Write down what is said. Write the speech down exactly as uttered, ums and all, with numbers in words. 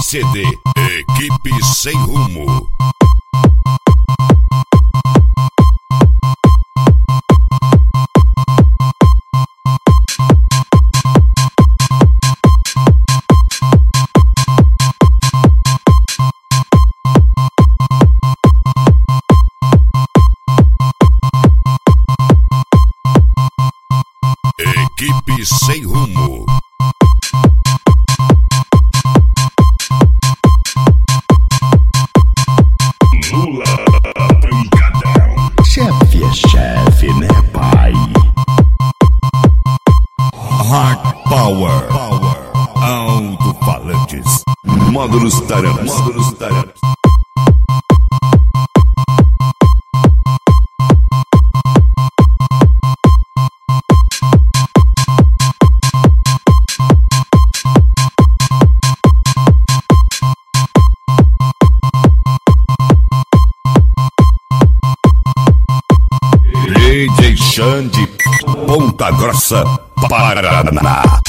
C D Equipe Sem Rumo. Equipe Sem Rumo. Lula Pancadão. Chefe é chefe, né, pai? Hard Power. Power. Alto-falantes. Módulos Taranas. Módulos Taranas. D J Xande, Ponta Grossa, Paraná.